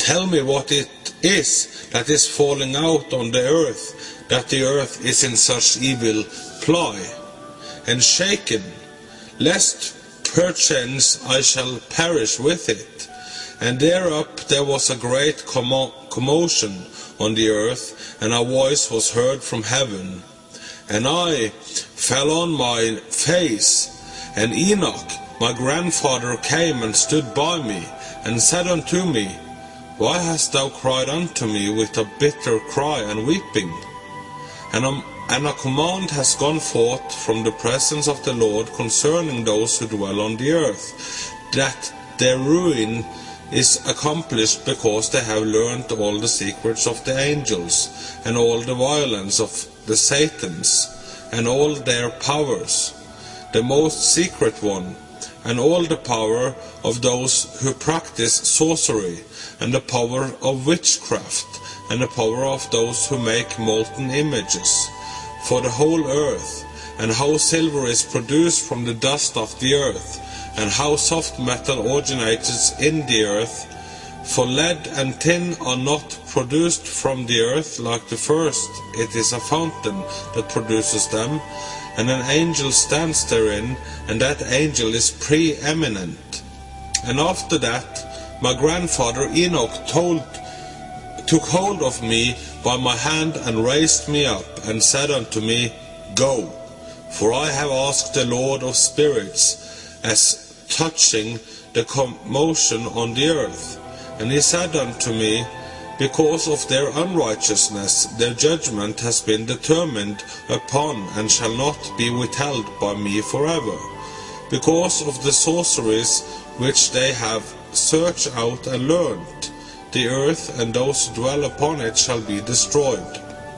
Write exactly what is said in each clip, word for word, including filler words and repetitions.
tell me what it is that is falling out on the earth, that the earth is in such evil ply, and shaken, lest perchance I shall perish with it. And thereup there was a great commo commotion on the earth, and a voice was heard from heaven. And I fell on my face, and Enoch my grandfather came and stood by me, and said unto me, Why hast thou cried unto me with a bitter cry and weeping? And a, and a command has gone forth from the presence of the Lord concerning those who dwell on the earth, that their ruin is accomplished because they have learnt all the secrets of the angels, and all the violence of the Satans, and all their powers, the most secret one, and all the power of those who practice sorcery, and the power of witchcraft, and the power of those who make molten images, for the whole earth, and how silver is produced from the dust of the earth, and how soft metal originates in the earth. For lead and tin are not produced from the earth like the first, it is a fountain that produces them, and an angel stands therein, and that angel is preeminent. And after that my grandfather Enoch told, took hold of me by my hand, and raised me up, and said unto me, Go, for I have asked the Lord of spirits as touching the commotion on the earth. And he said unto me, Because of their unrighteousness their judgment has been determined upon, and shall not be withheld by me forever. Because of the sorceries which they have searched out and learnt, the earth and those who dwell upon it shall be destroyed.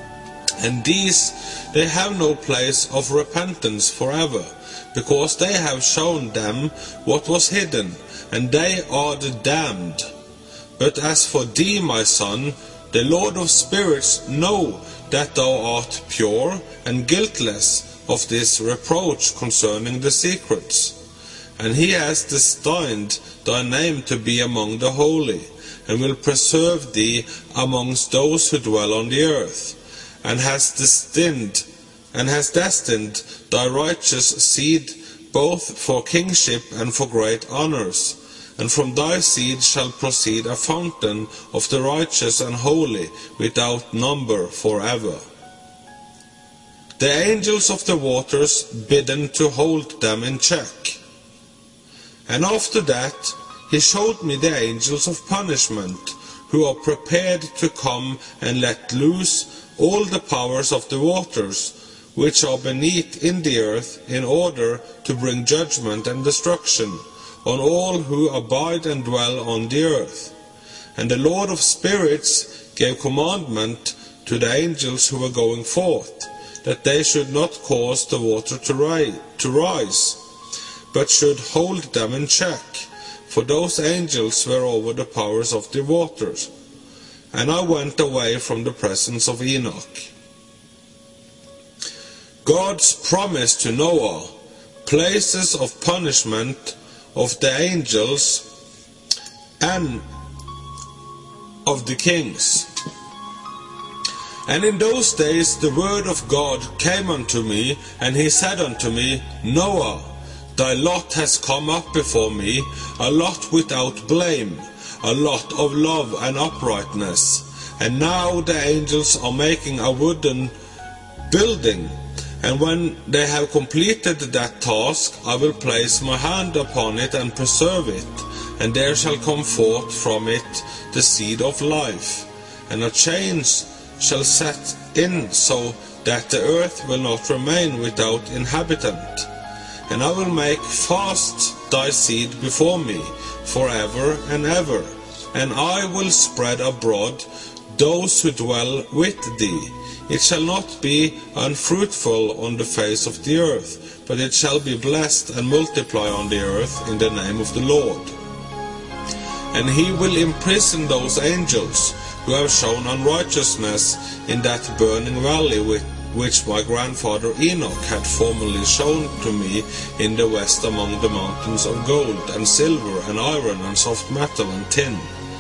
And these they have no place of repentance forever, because they have shown them what was hidden, and they are the damned. But as for thee, my son, the Lord of spirits know that thou art pure and guiltless of this reproach concerning the secrets. And he has destined thy name to be among the holy, and will preserve thee amongst those who dwell on the earth, and has destined and has destined thy righteous seed both for kingship and for great honours. And from thy seed shall proceed a fountain of the righteous and holy without number forever. The angels of the waters bidden to hold them in check. And after that he showed me the angels of punishment, who are prepared to come and let loose all the powers of the waters, which are beneath in the earth, in order to bring judgment and destruction on all who abide and dwell on the earth. And the Lord of spirits gave commandment to the angels who were going forth, that they should not cause the water to, ri to rise, but should hold them in check, for those angels were over the powers of the waters. And I went away from the presence of Enoch. God's promise to Noah, places of punishment of the angels and of the kings. And in those days the word of God came unto me, and he said unto me, Noah, thy lot has come up before me, a lot without blame, a lot of love and uprightness. And now the angels are making a wooden building, and when they have completed that task, I will place my hand upon it and preserve it, and there shall come forth from it the seed of life, and a change shall set in, so that the earth will not remain without inhabitant. And I will make fast thy seed before me forever and ever, and I will spread abroad those who dwell with thee. It shall not be unfruitful on the face of the earth, but it shall be blessed and multiply on the earth in the name of the Lord. And he will imprison those angels who have shown unrighteousness in that burning valley which my grandfather Enoch had formerly shown to me in the west among the mountains of gold and silver and iron and soft metal and tin.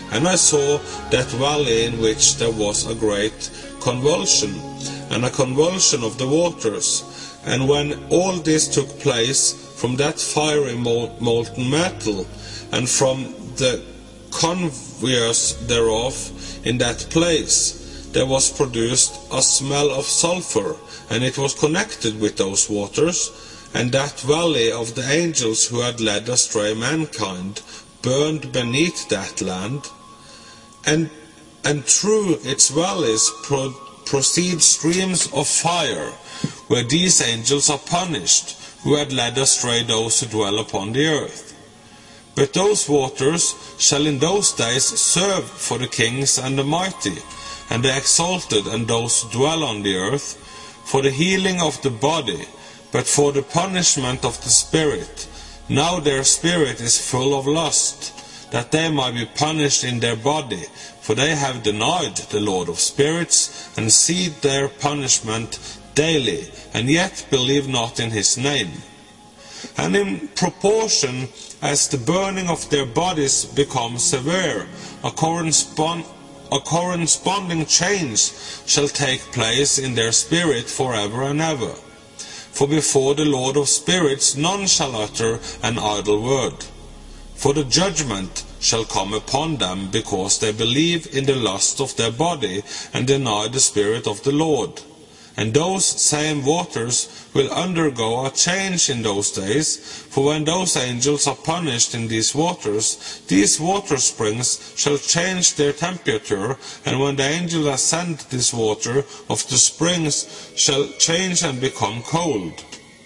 And I saw that valley in which there was a great convulsion, and a convulsion of the waters. And when all this took place, from that fiery molten metal, and from the conveys thereof in that place, there was produced a smell of sulphur, and it was connected with those waters, and that valley of the angels who had led astray mankind burned beneath that land, and and through its valleys pro proceed streams of fire, where these angels are punished, who had led astray those who dwell upon the earth. But those waters shall in those days serve for the kings and the mighty, and the exalted, and those who dwell on the earth, for the healing of the body, but for the punishment of the spirit. Now their spirit is full of lust, that they might be punished in their body, for they have denied the Lord of spirits, and see their punishment daily, and yet believe not in his name. And in proportion as the burning of their bodies becomes severe, a, correspond, a corresponding change shall take place in their spirit forever and ever. For before the Lord of spirits none shall utter an idle word. For the judgment shall come upon them, because they believe in the lust of their body, and deny the Spirit of the Lord. And those same waters will undergo a change in those days, for when those angels are punished in these waters, these water springs shall change their temperature, and when the angel has sent this water of the springs shall change and become cold.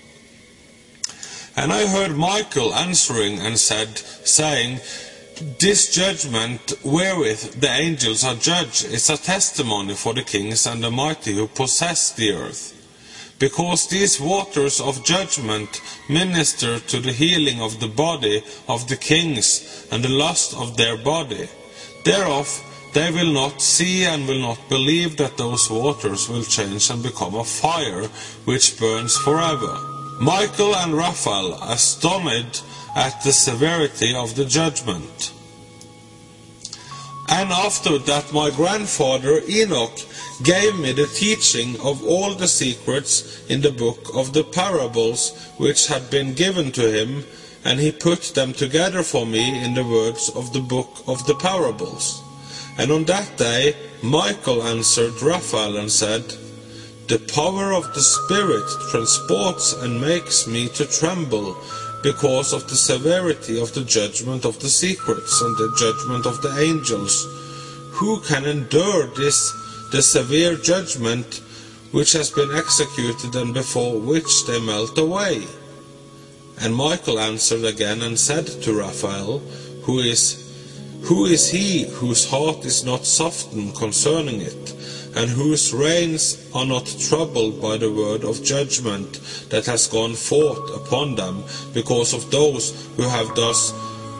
And I heard Michael answering and said, saying, This judgment wherewith the angels are judged is a testimony for the kings and the mighty who possess the earth. Because these waters of judgment minister to the healing of the body of the kings and the lust of their body. Thereof they will not see and will not believe that those waters will change and become a fire which burns forever. Michael and Raphael astonished at the severity of the judgment. And after that my grandfather Enoch gave me the teaching of all the secrets in the book of the parables which had been given to him, and he put them together for me in the words of the book of the parables. And on that day Michael answered Raphael and said, The power of the Spirit transports and makes me to tremble, because of the severity of the judgment of the secrets and the judgment of the angels. Who can endure this, the severe judgment which has been executed, and before which they melt away? And Michael answered again and said to Raphael, Who is, who is he whose heart is not softened concerning it, and whose reins are not troubled by the word of judgment that has gone forth upon them, because of those who have thus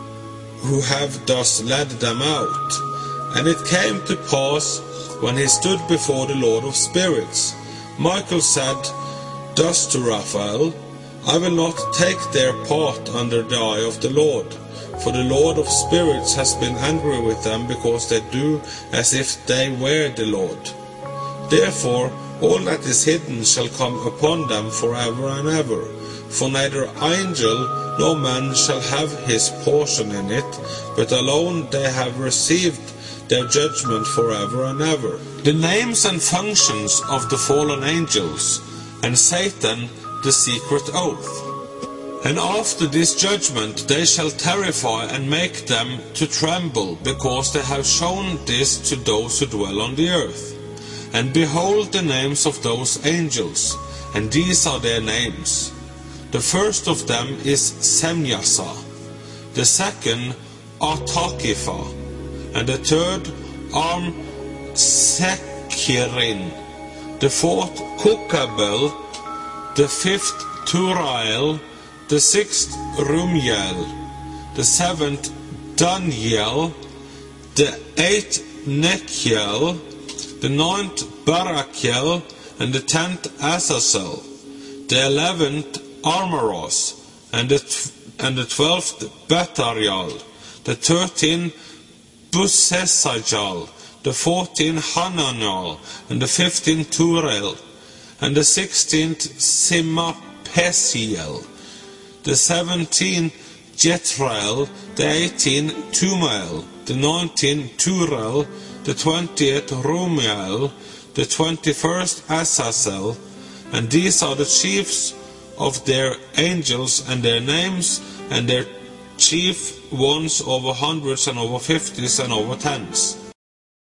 who have thus led them out? And it came to pass, when he stood before the Lord of spirits, Michael said thus to Raphael, I will not take their part under the eye of the Lord, for the Lord of spirits has been angry with them, because they do as if they were the Lord. Therefore all that is hidden shall come upon them forever and ever, for neither angel nor man shall have his portion in it, but alone they have received their judgment forever and ever. The names and functions of the fallen angels, and Satan the secret oath. And after this judgment they shall terrify and make them to tremble, because they have shown this to those who dwell on the earth. And behold the names of those angels, and these are their names. The first of them is Semyasa, the second Artakipha, and the third Armsekirin, the fourth Kokabel, the fifth Turael, the sixth Rumiel, the seventh Daniel, the eighth Nekiel, the ninth Barakiel, and the tenth Azazel, the eleventh Armoros, and the, and the twelfth Betarial, the thirteenth Busesajal, the fourteenth Hananel, and the fifteenth Turel, and the sixteenth Simapesiel, the seventeenth Jethrael, the eighteenth Tumael, the nineteenth Turel, the twentieth Rumiel, the twenty-first Azazel, and these are the chiefs of their angels and their names, and their chief ones over hundreds and over fifties and over tens.